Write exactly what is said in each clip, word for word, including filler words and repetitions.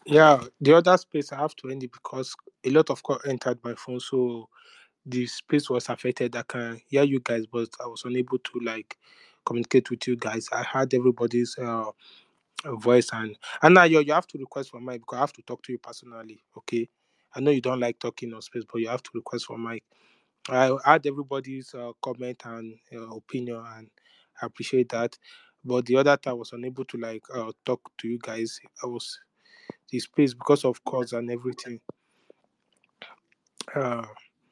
Yeah, the other space I have to end it because a lot of call entered my phone, so the space was affected. I can hear you guys, but I was unable to like communicate with you guys. I heard everybody's uh, uh, voice, and and now you you have to request for mic because I have to talk to you personally. Okay, I know you don't like talking on space, but you have to request for mic. I heard everybody's uh, comment and uh, opinion, and I appreciate that. But the other time I was unable to like uh, talk to you guys. I was the space because of calls and everything. Uh,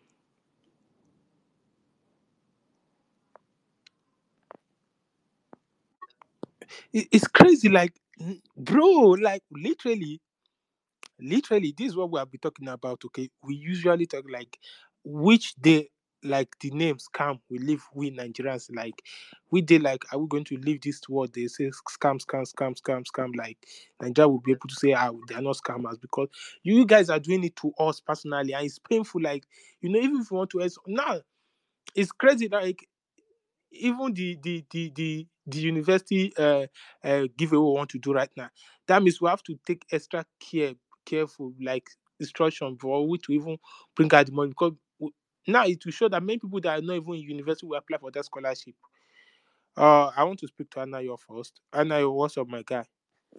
it- it's crazy, like n- bro, like literally, literally, this is what we have been talking about. Okay, we usually talk like which day, like the name scam we live we Nigerians like we day like are we going to leave this word they say scam scam scam scam scam like Nigeria will be able to say ah they are not scammers because you guys are doing it to us personally and it's painful like you know even if you want to now it's crazy like even the the the the, the university uh, uh giveaway we want to do right now that means we have to take extra care careful like instruction for we to even bring out the money because w- now it will show that many people that are not even in university will apply for that scholarship. uh I want to speak to Anayo first. Anayo, what's up my guy?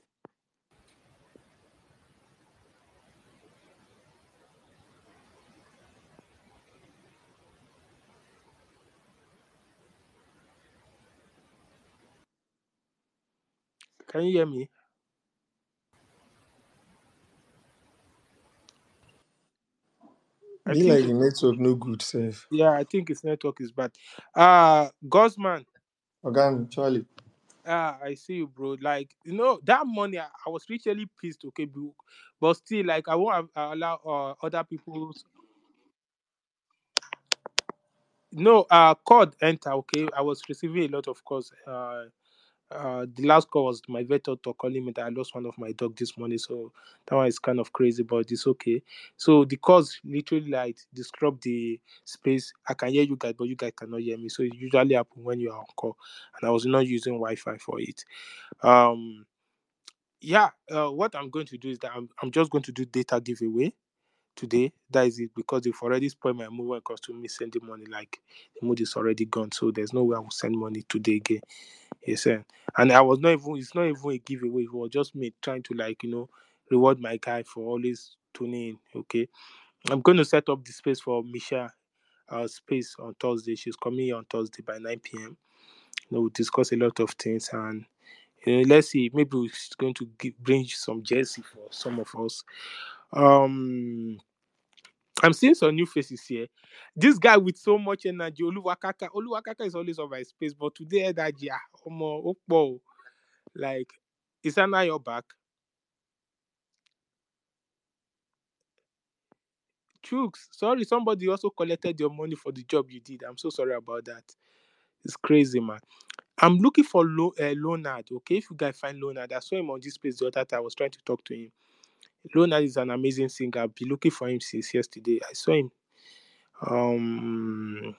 Can you hear me? I Be like think the network no good safe. yeah, I think his network is bad. uh Gosman. Ogan, Charlie. Ah, I see you, bro. Like, you know, that money, I, I was literally pissed, okay, bro. But still, like, I won't have- uh, allow uh, other people's. No, uh, call enter, okay. I was receiving a lot of calls. Uh, uh, the last call was my vet doctor calling me that I lost one of my dog this morning, so that one is kind of crazy, but it's okay. So the calls literally like disrupt the space. I can hear you guys, but you guys cannot hear me. So it usually happen when you are on call, and I was not using Wi-Fi for it. Um. Yeah, uh, what I'm going to do is that I'm, I'm just going to do data giveaway today. That is it because they've already spoiled my mood when it comes to me sending money. Like the mood is already gone, so there's no way I will send money today again. Yes, sir. And I was not even. It's not even a giveaway. It was just me trying to like you know reward my guy for always tuning in. Okay, I'm going to set up the space for Misha. Uh, space on Thursday. She's coming here on Thursday by nine p m. You know, we'll discuss a lot of things and you know, let's see. Maybe we're going to give, bring some jersey for some of us. Um, I'm seeing some new faces here. This guy with so much energy, Oluwakaka. Oluwakaka is always on my space, but today energy, ah, omo, opo. Like, is that now your back? Chooks, sorry, somebody also collected your money for the job you did. I'm so sorry about that. It's crazy, man. I'm looking for Lo, uh, Leonard. Okay, if you guys find Leonard, I saw him on this place the other time. I was trying to talk to him. Leonard is an amazing singer. I've been looking for him since yesterday. I saw him. Um,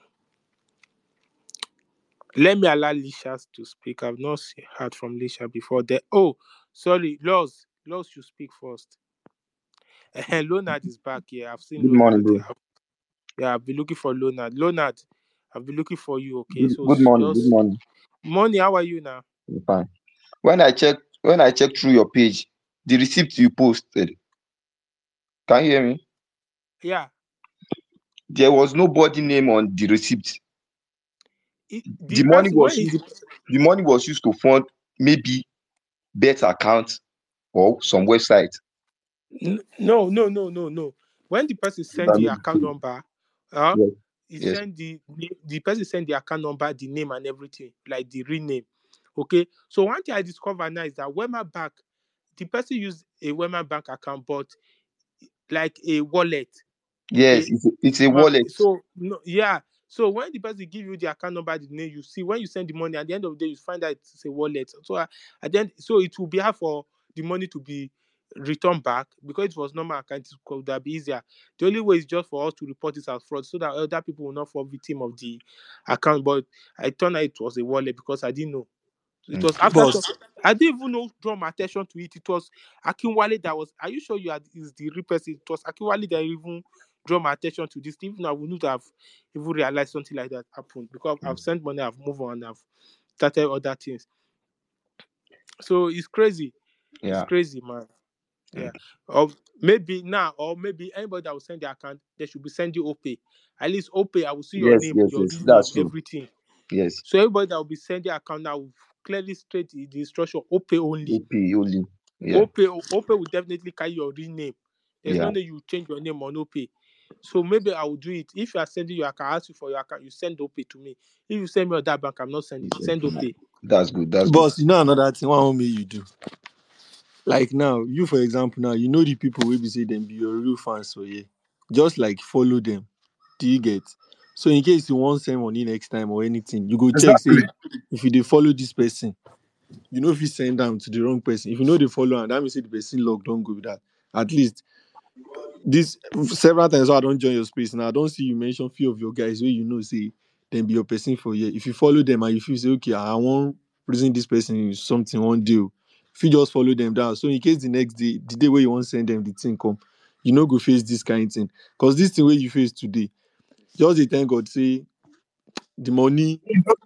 let me allow Lisha to speak. I've not se- heard from Lisha before. That oh, sorry, Laws. Laws should speak first. Leonard is back here. I've seen Good morning, Leonard. bro. I've, yeah, I've been looking for Leonard. Leonard, I've been looking for you. Okay, Good, so good s- morning. Good just morning. money. How are you now? I'm fine. When I check, when I check through your page, the receipt you posted, can you hear me? Yeah, There was nobody name on the receipt. it, the The money person was when used. is The money was used to fund maybe bet account or some website. N- No, no, no, no, no. When the person If send I the may be account so. number, uh, Yes. he Yes. send the na- the person send the account number, the name and everything, like the real name. Okay. So one thing I discover now is that Wema Bank, the person use a Wema Bank account, but like a wallet. Yes. Okay. It's a, it's a Ma- wallet. So no, yeah. So when the person give you the account number, the name, you see when you send the money at the end of the day, you find out it's a wallet. So uh, at the end, so it will be hard for the money to be returned back because it was normal account. It could have been easier. The only way is just for us to report it as fraud so that other people will not fall victim of the account. But I thought it was a wallet because I didn't know. It was Okay. after Boss, some, I didn't even know draw my attention to it. It was Akinwale that was. Are you sure you had is the real person? It was Akinwale that even draw my attention to this. Even I wouldn't have even realized something like that happened because I've sent money, I've moved on, I've started other things. So it's crazy. It's Yeah. crazy, man. Yeah. Okay. Or maybe now, or maybe anybody that will send their account, they should be sending OPay. At least OPay, I will see your Yes, name, yes, your yes. real name, That's true. everything. Yes. So everybody that will be sending account now will clearly state the the instruction OPay only. O P only. Yeah. OPay, OPay will definitely carry your real name. There's no Yeah. way you change your name on OPay. So maybe I will do it. If you are sending your account, ask you for your account, you send OPay to me. If you send me on that bank, I'm not sending. Listen Send to me. OPay. That's good. That's good. boss, you know another thing. What want me you do? Like now, you for example, now you know the people will be say them be your real fans, so yeah, just like follow them. Do you get? So in case you want send money next time or anything, you go check say Exactly. if you they follow this person, you know if you send them to the wrong person. If you know they follow and that means say the person log don't go with that. At least this several times I don't join your space now. I don't see you mention few of your guys where you know say then be your person for here. If you follow them and if you say okay, I want reason this person is something one deal. If you just follow them down, so in case the next day, the day where you want send them the thing come, you know go face this kind of thing. Cause this thing where you face today, just the thank God say the money,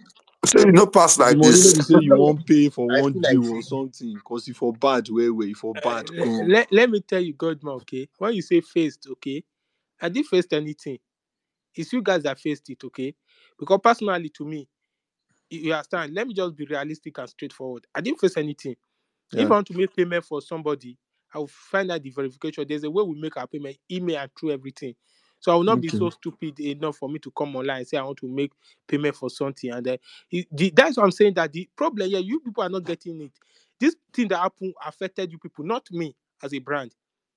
So you know, pass the like money no this. be say you won't pay for I one feel like deal or saying something. Cause if for bad, where where if for Uh, bad, let, go. let, let me tell you, Godman, okay? When you say faced, okay? I didn't face anything. It's you guys that faced it, okay? Because personally, to me, you you understand, let me just be realistic and straightforward. I didn't face anything. If Yeah. I want to make payment for somebody, I will find out the verification. There's a way we make our payment, email and through everything. So I will not be Okay. so stupid enough for me to come online and say I want to make payment for something. And then it, the, that's what I'm saying that the problem here, you people are not getting it. This thing that happened affected you people, not me as a brand.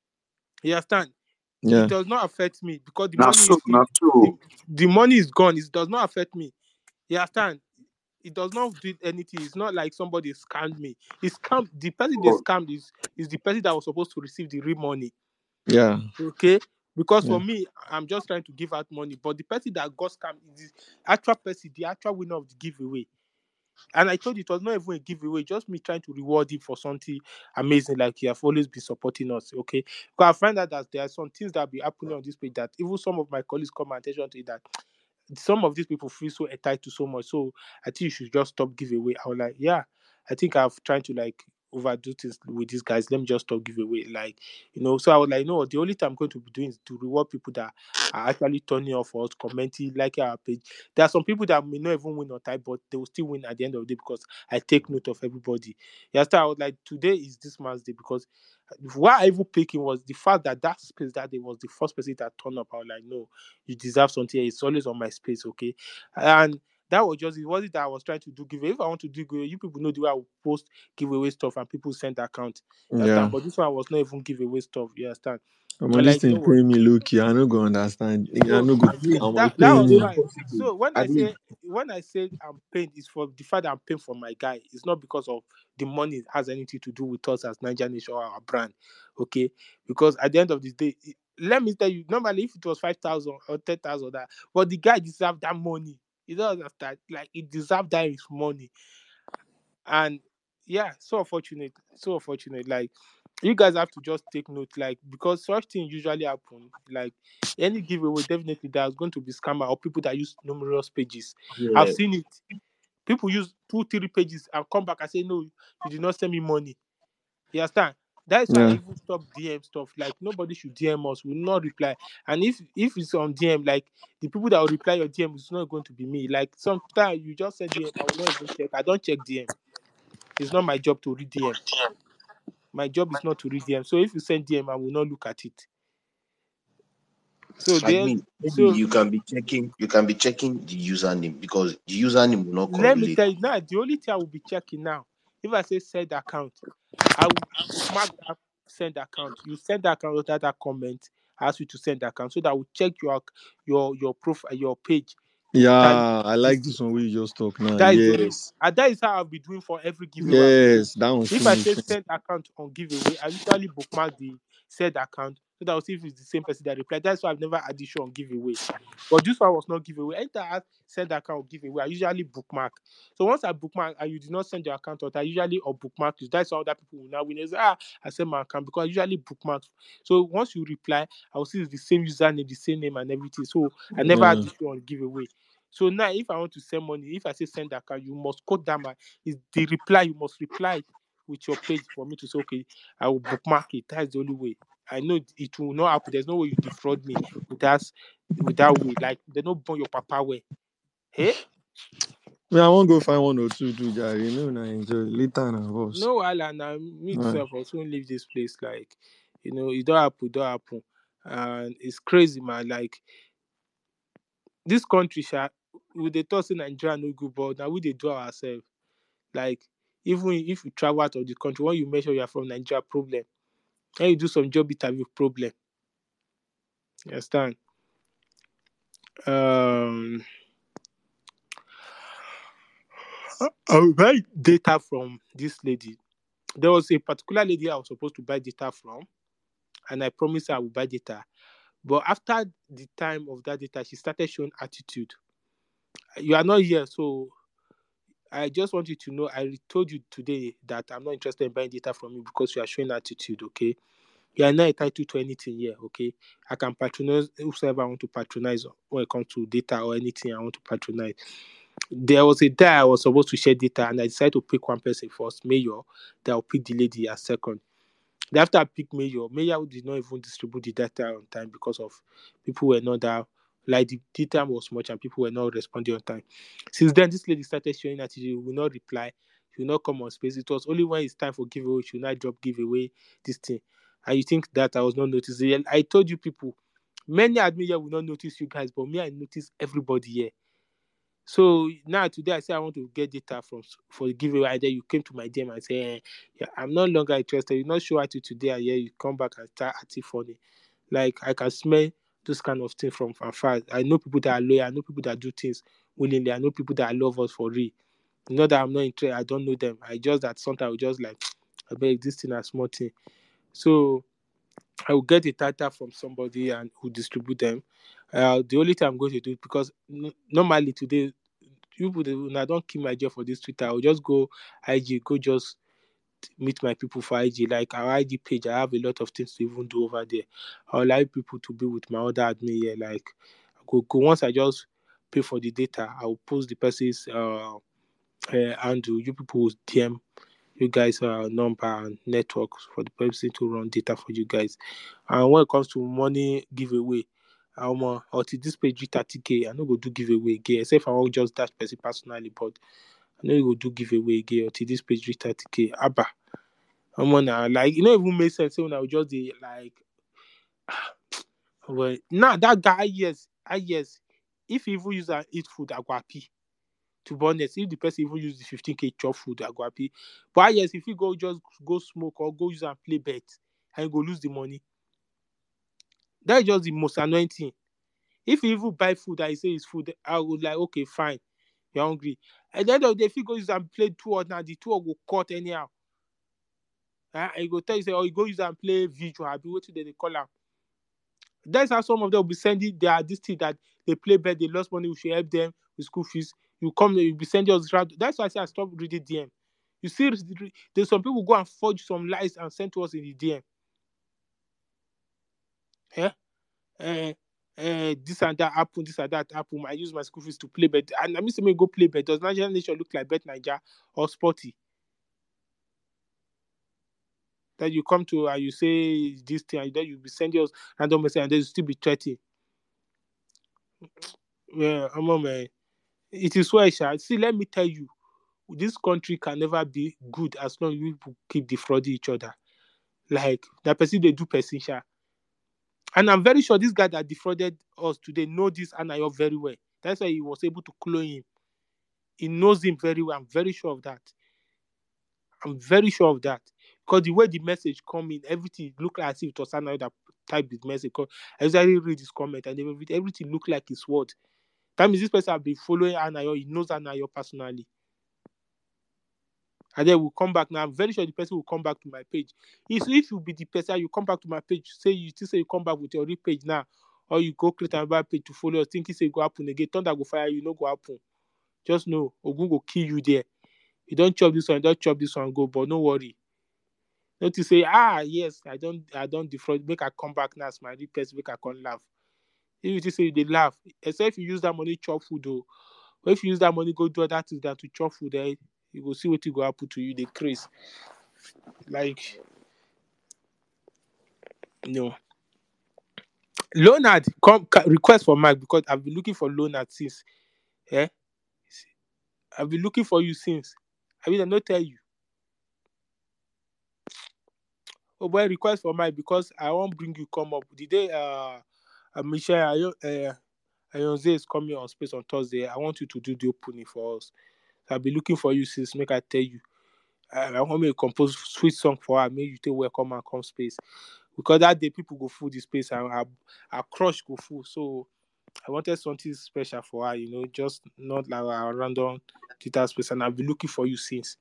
You understand? It Yeah. does not affect me because the Now money is so, still now the, so. the money is gone. It does not affect me. You understand? It does not do anything. It's not like somebody scammed me. It's scam the person they Oh, scammed is is the person that was supposed to receive the real money. Yeah. Okay? Because Yeah. for me, I'm just trying to give out money. But the person that got scammed is the actual person, the actual winner of the giveaway. And I told you it was not even a giveaway, just me trying to reward him for something amazing, like you have always been supporting us. Okay. Because I find out that there are some things that be happening on this page that even some of my colleagues come and attention to it that some of these people feel so entitled to so much. So I think you should just stop giveaway. I was like, yeah, I think I've tried to like overdo things with these guys. Let me just stop giveaway. Like, you know, so I was like, no, the only time I'm going to be doing is to reward people that are actually turning off us, commenting, liking our page. There are some people that may not even win or type, but they will still win at the end of the day because I take note of everybody. Yeah, so I was like, today is this man's day because why I even picking was the fact that that space that day was the first person that turned up. I was like, no, you deserve something. It's always on my space, okay? And that was just it wasn't that I was trying to do giveaway. If I want to do giveaway, you people know the way I will post giveaway stuff and people send account. You Yeah. understand? But this one was not even giveaway stuff. You understand? I'm I'm on this like, you thing know what? paying me low key. I don't go understand. I So no go. admin, I'm that that paying was it's me. fine. possible. So when I Admin, say when I say I'm paying, it's for the fact that I'm paying for my guy. It's not because of the money has anything to do with us as Niger Nation or our brand, okay? Because at the end of the day, it- let me tell you, normally if it was five thousand or ten thousand, that, but the guy deserved that money. He doesn't understand, like he deserved that his money, and yeah, so unfortunate, so unfortunate. Like you guys have to just take note, like because such things usually happen. Like any giveaway, definitely there's going to be scammer or people that use numerous pages. I've yeah. seen it. People use two, three pages and come back and say, no, you did not send me money. You understand? That is why I Yeah. even stop D M stuff. Like nobody should D M us. We will not reply. And if if it's on D M, like the people that will reply your D M is not going to be me. Like sometimes you just send D M, I will not even check. I don't check D M. It's not my job to read D M. My job is not to read D M. So if you send D M, I will not look at it. So then, Admin, maybe so you can be checking. You can be checking the username because the username will not let me correlate. tell you now. The only thing I will be checking now, if I say send account, I will bookmark that send account. You send the account without that comment. I ask you to send the account so that will check your your your profile, your page to tally Yeah. I this like thing. this one where you just talk now. That is the only, Yes. and that is how I'll be doing for every giveaway I'll be doing. Yes. That one If still I makes say sense. send account on giveaway, I usually bookmark the said account so that I'll see if it's the same person that replied. That's why I've never had issue on giveaway. But this one was not giveaway. Anytime I send account giveaway, I usually bookmark. So once I bookmark and you did not send your account out, I usually or bookmark you. That's how other people will now win. They say, ah, I send my account because I usually bookmark. So once you reply, I will see it's the same username, the same name and everything. So I never had Yeah. issue on giveaway. So now if I want to send money, if I say send account, you must quote that my is the reply, you must reply with your page for me to say, okay, I will bookmark it. That's the only way. I know it- it will not happen. There's no way you defraud me with that, with that way. Like they don't burn your papa way. Hey, Me, I won't go find one or two do Jare. You know, na enjoy later and boss. no, Alan, now me Right. itself also leave this place. Like, you know, it don't happen, it don't happen, and it's crazy, man. Like this country, sha, we they talk say Nigeria no good, but now we they do ourselves. Like even if you travel out of the country, when you make sure you are from Nigeria, problem. When you do some job interview, problem. You understand? Um, I will buy data from this lady. There was a particular lady I was supposed to buy data from, and I promised her I would buy data. But after the time of that data, she started showing attitude. You are not here, so I just want you to know I told you today that I'm not interested in buying data from you because you are showing attitude, okay? You are not entitled to anything here, okay? I can patronize whoever I want to patronize when it comes to data or anything I want to patronize. There was a day I was supposed to share data and I decided to pick one person first, Mayor, that will pick the lady as second. Then after I picked Mayor, Mayor did not even distribute the data on time because of people were not there. Like the data was much and people were not responding on time. Since then, this lady started showing that she will not reply, she will not come on space. It was only when it's time for giveaway, she will not drop giveaway, this thing. And you think that I was not noticing. I told you people, many admin here will not notice you guys, but me, I notice everybody here. So now today I say I want to get data from for the giveaway. And then you came to my D M and say, eh, yeah, I'm no longer interested. You not show at you today, and yeah, you come back and start acting funny. Like I can smell those kind of things from afar. I know people that are loyal. I know people that do things willingly. I know people that love us for real. Not that I'm not interested. I don't know them. I just that sometimes I will just like, I beg this thing a small thing. So I will get a data from somebody and who distribute them. Uh, the only thing I'm going to do because n- normally today you people when I don't keep my job for this Twitter, I'll just go I G, go just meet my people for I G. Like our I G page, I have a lot of things to even do over there. I would like people to be with my other admin here. Like go, go once I just pay for the data, I will post the person's uh, uh handle. You people will D M you guys uh number and networks for the person to run data for you guys. And when it comes to money giveaway, um, uh, until this page reach thirty k, I no go do giveaway again. Except if I want just that person personally, but I know you go do giveaway again until this page reach thirty k. Abba, I'm on now. Like it no even make sense when I would just dey like, well, now that guy yes, I yes. If he even use and eat food, I go happy. To be honest, if the person even use the fifteen k chop food, I go happy. But yes, if you go just go smoke or go use and play bet, and you go lose the money. That is just the most annoying thing. If you even buy food and you say it's food, I would like, okay, fine, you're hungry. At the end of the day, if you go use and play two or now, the two will cut anyhow. Uh, and you go tell you, say, oh, you go use and play visual, I'll be waiting, then they call out. That's how some of them will be sending their this thing that they play bet, they lost money, we should help them with school fees. You come, you'll be sending us. That's why I say I stopped reading D M. You see, there's some people go and forge some lies and send to us in the D M. Yeah? Uh, uh, this and that happen, this and that happen. I use my school fees to play bet. And I mean, say me go play bet. Does Nigerian Nation look like Bet Niger or Sporty? That you come to and you say this thing, and then you be sending us random message, and then you still be threatening. Yeah, I'm on, man. It is why, Sha. See, let me tell you, this country can never be good as long as people keep defrauding each other. Like that person they do person, Sha. And I'm very sure this guy that defrauded us today know this Anayo very well. That's why he was able to clone him. He knows him very well. I'm very sure of that. I'm very sure of that. Because the way the message come in, everything looked like as if it was Anayo that typed his message. I usually read his comment and everything, everything looked like his word. That means this person has been following Anayo. He knows Anayo personally. And then we'll come back. Now I'm very sure the person will come back to my page. If if you be the person, you come back to my page, say you still say you come back with your real page now, or you go create another page to follow us, thinking say go happen again, thunder go fire you, no go happen. Just know Ogun go kill you there. You don't chop this one, you don't chop this one, go, but no worry. Not to say, ah, yes, I don't I don't defraud, make I come back now as my real person, make I come laugh. If you just say they laugh, except if you use that money chop food though. But if you use that money go do other things than to chop food, then you go see what you go happen to you, the craze. Like, no. Leonard, come ca- request for Mike because I've been looking for Leonard since. Eh? I've been looking for you since. I mean, I not tell you. Oh boy, request for Mike because I won't bring you come up. The day uh, uh Michelle Ayo- uh, Ayonze is coming on space on Thursday, I want you to do the opening for us. So I've been looking for you since, make I tell you. I, I want me to compose sweet song for her, make you take welcome and come space. Because that day people go full the space and our, our crush go full. So I wanted something special for her, you know, just not like a random Twitter space. And I've been looking for you since.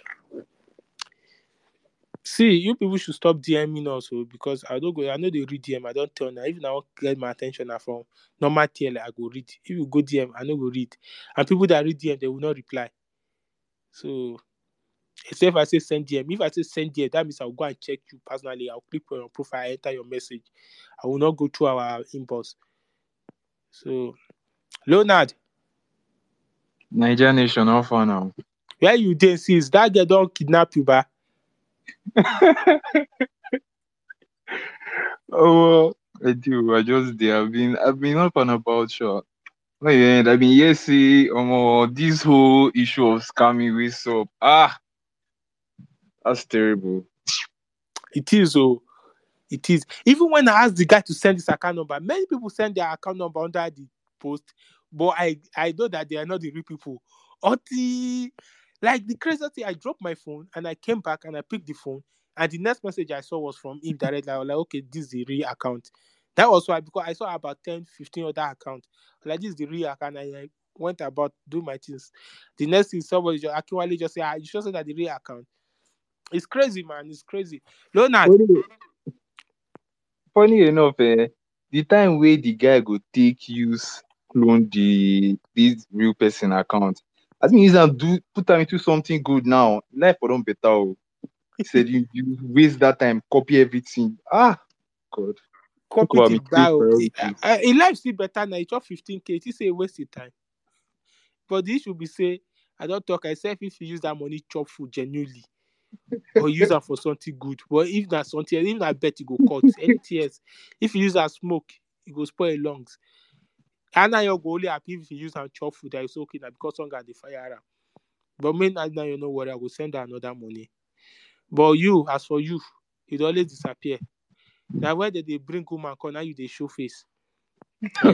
See, you people should stop DMing also because I don't go. I know they read D M. I don't tell now. If I want to get my attention now from normal T L, I go read. If you go D M, I know go read. And people that read D M, they will not reply. So, except if I say send D M. If I say send D M, that means I'll go and check you personally. I'll click on your profile, enter your message. I will not go through our inbox. So, Leonard, Niger Nation, how far now? where you dey since that girl don't kidnap you, ba? Oh, I do. I just did. I've been, I've been up and about, sure. Oh yeah, I've been here see, um, this whole issue of scamming with up. Ah, that's terrible. It is, oh. It is. Even when I asked the guy to send his account number, many people send their account number under the post, but I, I know that they are not the real people. Or the, like the crazy thing, I dropped my phone and I came back and I picked the phone, and the next message I saw was from him directly. I was like, okay, this is the real account. That was why, because I saw about ten, fifteen other accounts. Like, this is the real account. I like, went about do my things. The next thing, somebody just actually just say, ah, you should say that the real account. It's crazy, man. It's crazy. Leonard, Funny, funny enough, eh, the time where the guy go take use clone the this real person account, I think he's gonna do put them into something good now. Life for them better. Oh. He said you, you waste that time, copy everything. Ah, God. Talk copy about the me, great dial. priorities. In life still better now. It's just fifteen K. It say a waste of time. But this should be say, I don't talk. I say if you use that money chop food genuinely, or use that for something good. But if that something, if that bet you go cut anything else. If you use that smoke, it go spoil your lungs. And now you go only happy if you use that chop food. That is okay now because some got the fire. But me now you know what I will send her another money. But you, as for you, it always disappear. Now where did they bring woman come? Now you they show face. no,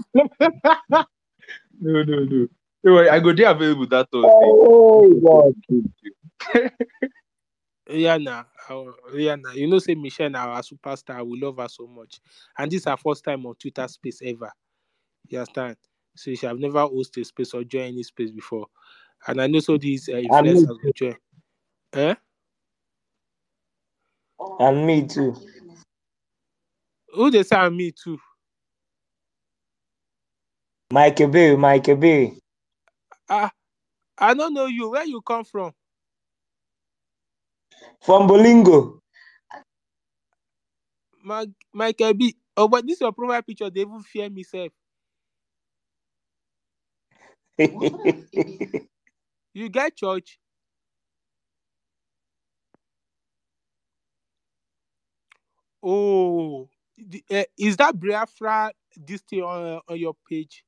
no, no. Don't worry, I go there available that Thursday. Oh, God. Rihanna, our, Rihanna, you know, say Michelle now our superstar. We love her so much, and this is her first time on Twitter Space ever. You understand? So she have never hosted a space or joined any space before, and I know so these uh, And me, influencers will join. Eh? and me too. Who they say and me too? Mike Ebe, Mike Ebe. Ah, I don't know you. Where you come from? From Bolingo. My Michael B. Oh, but this your profile picture. They even fear me, self. You get church. Oh, the, uh, is that Biafra this thing on, uh, on your page?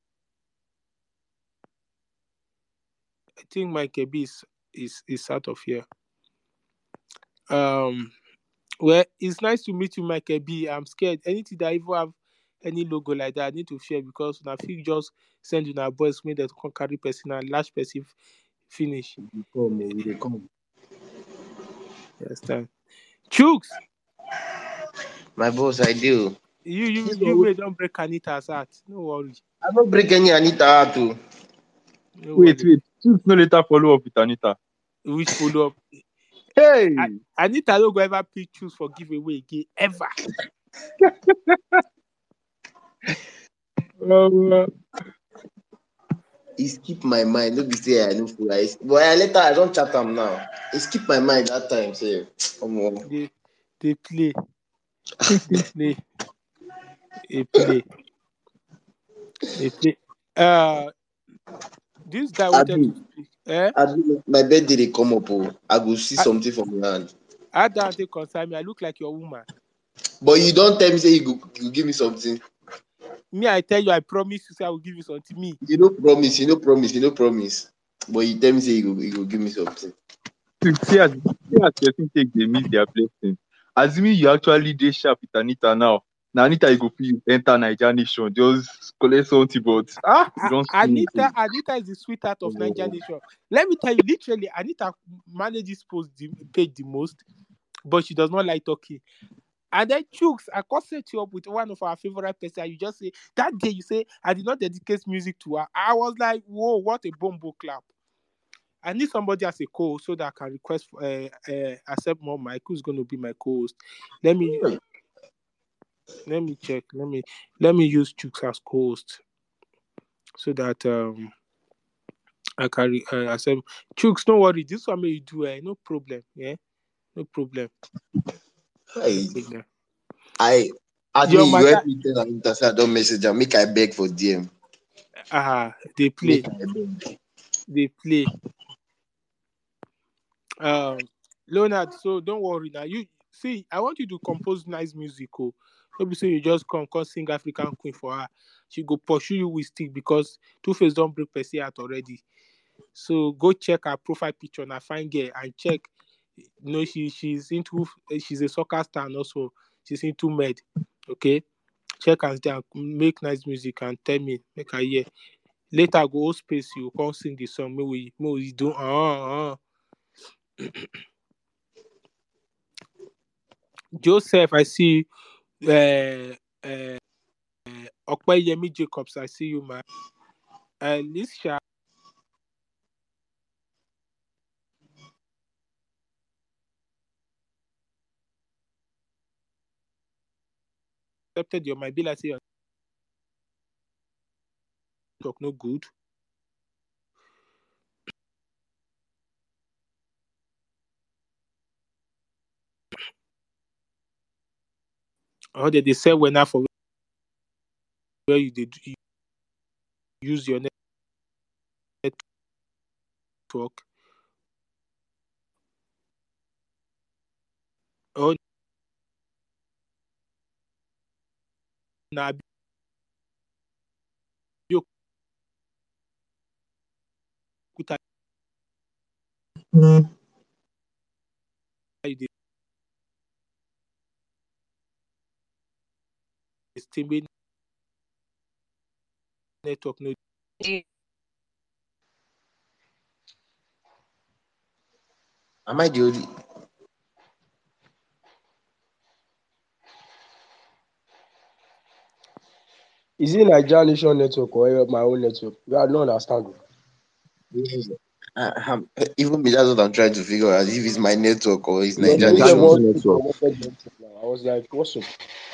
I think Michael B is, is is out of here. Um, well, it's nice to meet you, Michael B. I'm scared. Anything that even have any logo like that, I need to fear because when I feel just send you our boys made that can carry person and large person finish. We come, oh, we dey come. Yes, time. Chooks, My boss, I do. you you This you one, may don't break Anita's heart. No worry. I don't break any Anita out too. No Wait, worry. wait. Choose no later follow up with Anita. which follow up. Hey, I, Anita no go ever pick choose for giveaway again ever. um, He skip my mind. No be say I no full. I but I later I don't chat am now. He skip my mind that time. Say, omo. They they play, they play, they play, they play. Uh, this guy wanted to Abi, speak. Eh? Abi, my birthday dey come up. Oh, I go see I, something from your hand. I don't take concern me. I look like your woman. But you don't tell me say you go, you go give me something. Me, I tell you, I promise you, say I will give you something. Me, You no promise. You no promise. You no promise. But you tell me say you go, you go give me something. see see as see as person take dey miss their blessing. Assuming you actually dey sharp with Anita now. Na Anita you go fit enter Naija nation, just collect something, but ah, you A- don spoon Anita, Anita is the sweetheart of Niger it. Nation. Let me tell you, literally, Anita manages post the page the most, but she does not like talking. And then Chooks, I can set you up with one of our favorite person. You just say that day you say I did not dedicate music to her. I was like, whoa, what a bombo clap. I need somebody as a co-host so that I can request uh, uh, accept more Mike, who's going to be my co-host. Let me let me check. Let me let me use Chooks as co-host so that um I can re- uh, accept. Chooks, don't worry. This one may you do. Uh, no problem. Yeah, no problem. No I, problem. I, Your admin, you mother, help me tell Anita say I don't message her. Make I beg for D M. ah, they play, Make I beg. they play. Um, Leonard, so don't worry now. You see, I want you to compose nice music. Oh, maybe so you just come, come sing African Queen for her. She go pursue you with stick because Two Face don't break Percy out already. So go check her profile picture and find girl and check. You know, she she's into she's a soccer star and also she's into med. Okay, check and then make nice music and tell me make her hear. Later go hold space you come sing the song. May we may we do uh uh. Joseph, I see you. Uh, uh, Okpeyemi Jacobs, I see you, man. Uh, Lisha accepted your might be like say your talk no good. Or did they say when now for where you did you use your network? Oh, now you could you the stable network no. Am I the only? Is it Nigeria Nation network or my own network? I don't understand. Yes. I, I'm, even me, that's what I'm trying to figure out. If it's my network or it's Your Yeah, Niger it's screen that never Nation. nation also network. connected the network now. I was like, what's up?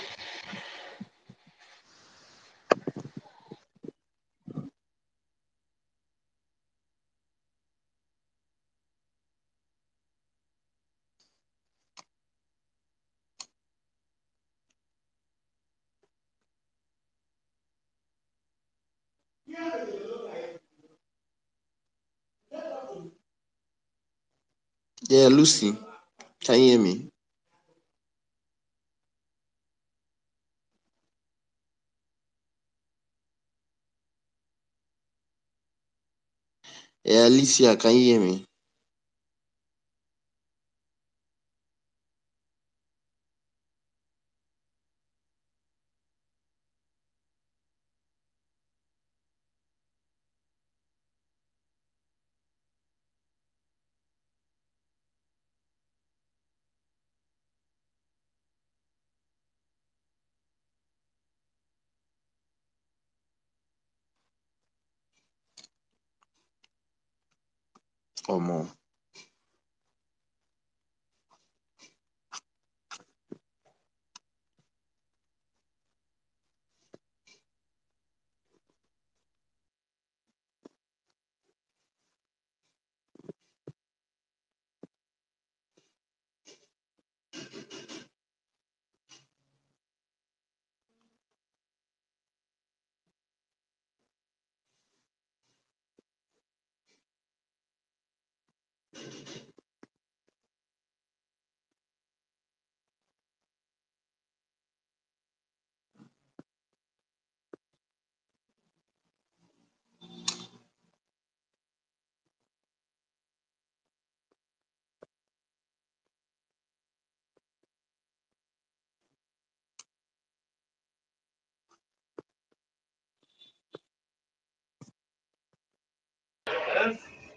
Yeah, Lucy, can you hear me? Yeah, Alicia, can you hear me? Or more?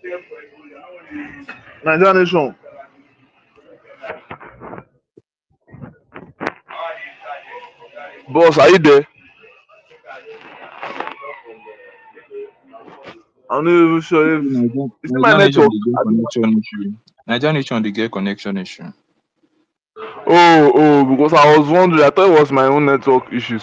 Nigeria Nation. Boss, are you there? I'm not even sure if Nigeria is it my Nigeria nation network. dey get I don't know. connection issue. Nigeria nation dey get connection issue. Oh, oh, because I was wondering. I thought it was my own network issues.